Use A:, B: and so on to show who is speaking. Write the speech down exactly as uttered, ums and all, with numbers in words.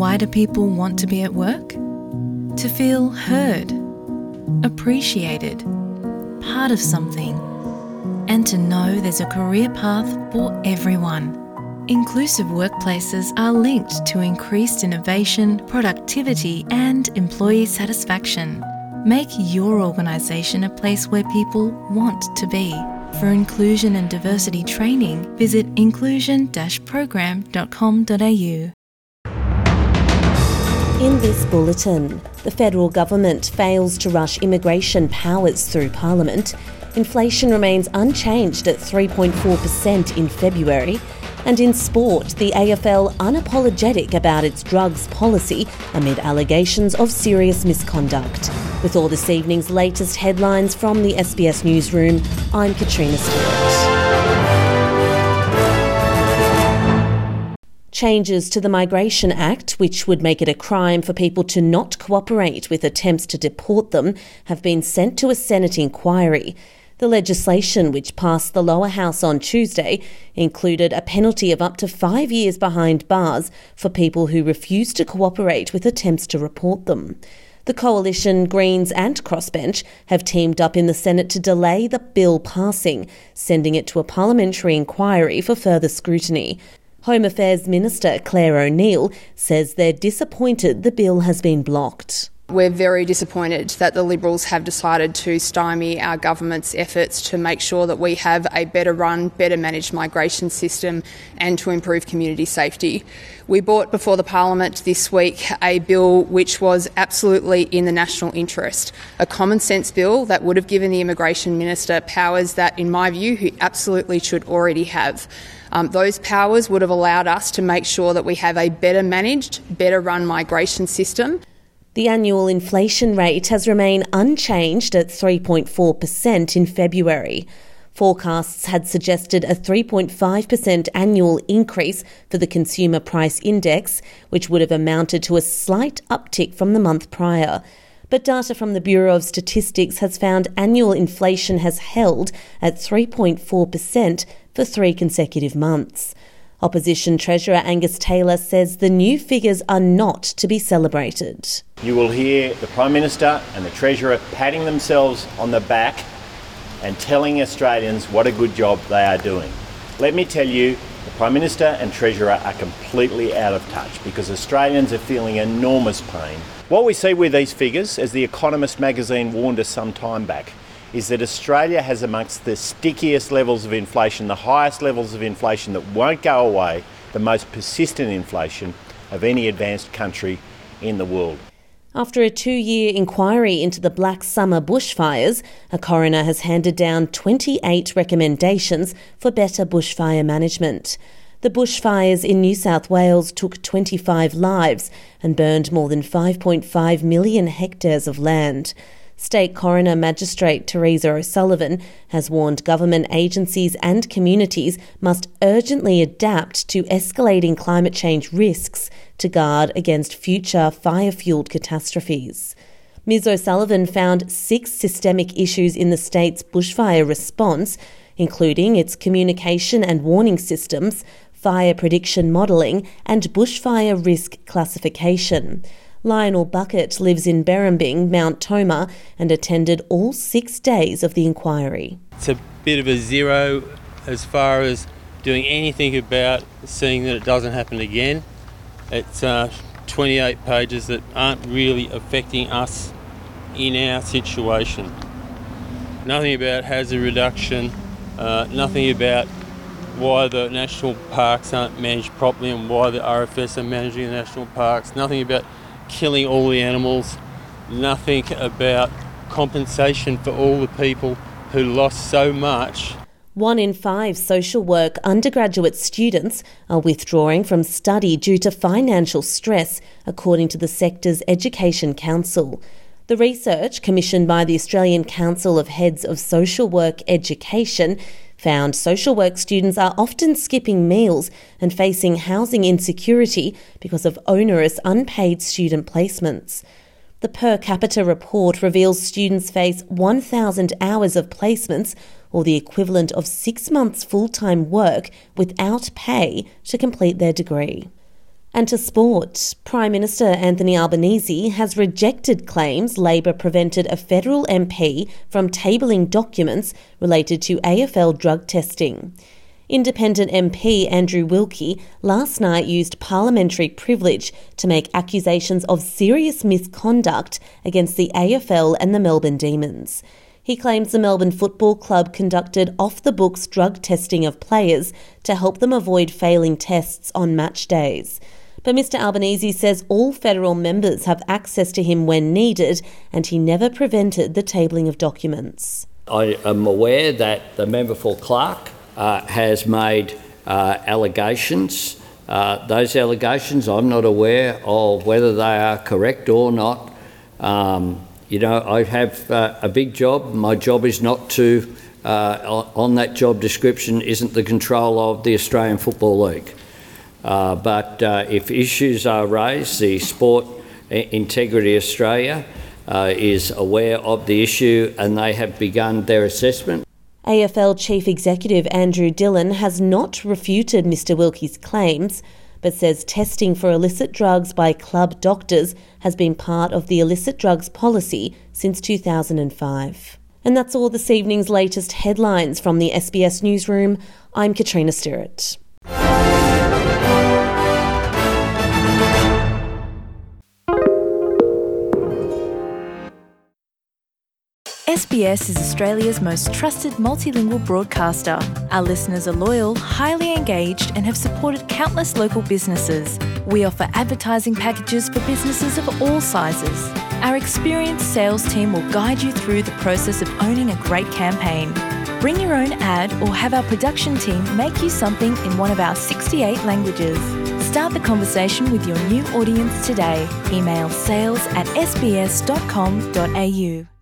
A: Why do people want to be at work? To feel heard, appreciated, part of something, and to know there's a career path for everyone. Inclusive workplaces are linked to increased innovation, productivity, and employee satisfaction. Make your organisation a place where people want to be. For inclusion and diversity training, visit inclusion dash program dot com dot a u.
B: In this bulletin, the federal government fails to rush immigration powers through Parliament. Inflation remains unchanged at three point four percent in February. And in sport, the A F L unapologetic about its drugs policy amid allegations of serious misconduct. With all this evening's latest headlines from the S B S Newsroom, I'm Katrina Stewart. Changes to the Migration Act, which would make it a crime for people to not cooperate with attempts to deport them, have been sent to a Senate inquiry. The legislation, which passed the lower house on Tuesday, included a penalty of up to five years behind bars for people who refuse to cooperate with attempts to report them. The Coalition, Greens and Crossbench have teamed up in the Senate to delay the bill passing, sending it to a parliamentary inquiry for further scrutiny. Home Affairs Minister Claire O'Neill says they're disappointed the bill has been blocked.
C: We're very disappointed that the Liberals have decided to stymie our government's efforts to make sure that we have a better run, better managed migration system and to improve community safety. We brought before the Parliament this week a bill which was absolutely in the national interest, a common sense bill that would have given the Immigration Minister powers that, in my view, he absolutely should already have. Um, those powers would have allowed us to make sure that we have a better managed, better run migration system.
B: The annual inflation rate has remained unchanged at three point four percent in February. Forecasts had suggested a three point five percent annual increase for the Consumer Price Index, which would have amounted to a slight uptick from the month prior. But data from the Bureau of Statistics has found annual inflation has held at three point four percent for three consecutive months. Opposition Treasurer Angus Taylor says the new figures are not to be celebrated.
D: You will hear the Prime Minister and the Treasurer patting themselves on the back and telling Australians what a good job they are doing. Let me tell you, the Prime Minister and Treasurer are completely out of touch because Australians are feeling enormous pain. What we see with these figures, as The Economist magazine warned us some time back, is that Australia has amongst the stickiest levels of inflation, the highest levels of inflation that won't go away, the most persistent inflation of any advanced country in the world.
B: After a two-year inquiry into the Black Summer bushfires, a coroner has handed down twenty-eight recommendations for better bushfire management. The bushfires in New South Wales took twenty-five lives and burned more than five point five million hectares of land. State Coroner Magistrate Teresa O'Sullivan has warned government agencies and communities must urgently adapt to escalating climate change risks to guard against future fire-fuelled catastrophes. Miz O'Sullivan found six systemic issues in the state's bushfire response, including its communication and warning systems, fire prediction modelling and bushfire risk classification. Lionel Bucket lives in Berrambing, Mount Tomah, and attended all six days of the inquiry.
E: It's a bit of a zero as far as doing anything about seeing that it doesn't happen again. It's uh, twenty-eight pages that aren't really affecting us in our situation. Nothing about hazard reduction, uh, nothing about why the national parks aren't managed properly and why the R F S are managing the national parks, nothing about killing all the animals, nothing about compensation for all the people who lost so much.
B: One in five social work undergraduate students are withdrawing from study due to financial stress, according to the sector's Education Council. The research, commissioned by the Australian Council of Heads of Social Work Education, found social work students are often skipping meals and facing housing insecurity because of onerous unpaid student placements. The per capita report reveals students face one thousand hours of placements, or the equivalent of six months full-time work without pay to complete their degree. And to sport, Prime Minister Anthony Albanese has rejected claims Labor prevented a federal M P from tabling documents related to A F L drug testing. Independent M P Andrew Wilkie last night used parliamentary privilege to make accusations of serious misconduct against the A F L and the Melbourne Demons. He claims the Melbourne Football Club conducted off-the-books drug testing of players to help them avoid failing tests on match days. But Mr Albanese says all federal members have access to him when needed, and he never prevented the tabling of documents.
F: I am aware that the member for Clark uh, has made uh, allegations. Uh, those allegations, I'm not aware of whether they are correct or not. Um, You know, I have uh, a big job. My job is not to, uh, on that job description, isn't the control of the Australian Football League. Uh, but uh, if issues are raised, the Sport Integrity Australia uh, is aware of the issue and they have begun their assessment.
B: A F L Chief Executive Andrew Dillon has not refuted Mr Wilkie's claims, but says testing for illicit drugs by club doctors has been part of the illicit drugs policy since two thousand five. And that's all this evening's latest headlines from the S B S Newsroom. I'm Katrina Stewart.
A: S B S is Australia's most trusted multilingual broadcaster. Our listeners are loyal, highly engaged, and have supported countless local businesses. We offer advertising packages for businesses of all sizes. Our experienced sales team will guide you through the process of owning a great campaign. Bring your own ad or have our production team make you something in one of our sixty-eight languages. Start the conversation with your new audience today. Email sales at s b s dot com dot a u.